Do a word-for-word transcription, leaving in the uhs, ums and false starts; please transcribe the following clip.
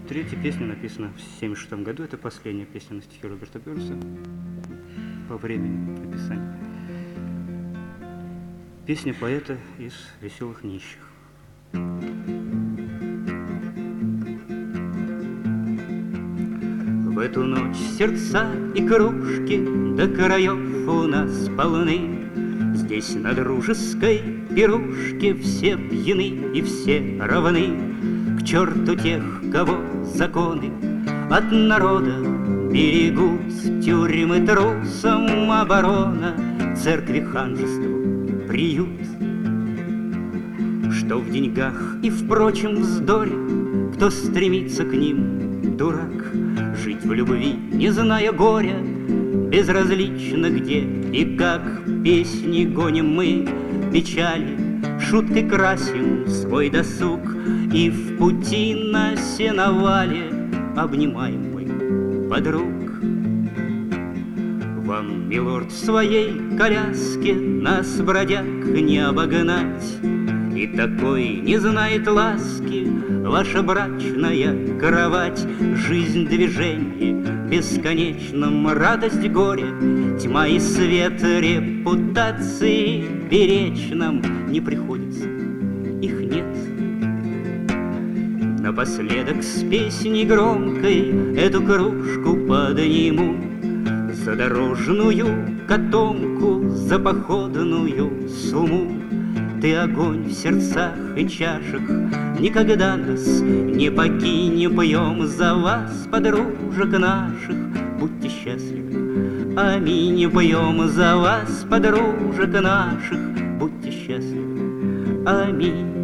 Третья песня написана в семьдесят шестом году. Это последняя песня на стихи Роберта Бёрнса по времени написания. Песня поэта из «Веселых нищих». В эту ночь сердца и кружки до краев у нас полны. Здесь на дружеской пирушке все пьяны и все равны. К черту тех, кого законы от народа берегут. Тюрьмы трусам оборона, церкви ханжеству приют. Что в деньгах и в прочем вздоре, кто стремится к ним, дурак. Жить в любви, не зная горя, безразлично где и как. Песни гоним мы, печали, шуткой красим свой досуг. И в пути на сеновале обнимаем мы подруг. Вам, милорд, в своей коляске нас, бродяг, не обогнать. И такой не знает ласки ваша брачная кровать. Жизнь движение, бесконечном радость горе, тьма и свет репутации беречь нам не приходится, их нет. Напоследок с песней громкой эту кружку подниму за дорожную котомку, за походную сумму. Ты огонь в сердцах и чашах, никогда нас не покинь. Пьем за вас, подружек наших, будьте счастливы, аминь. Пьем за вас, подружек наших, будьте счастливы, аминь.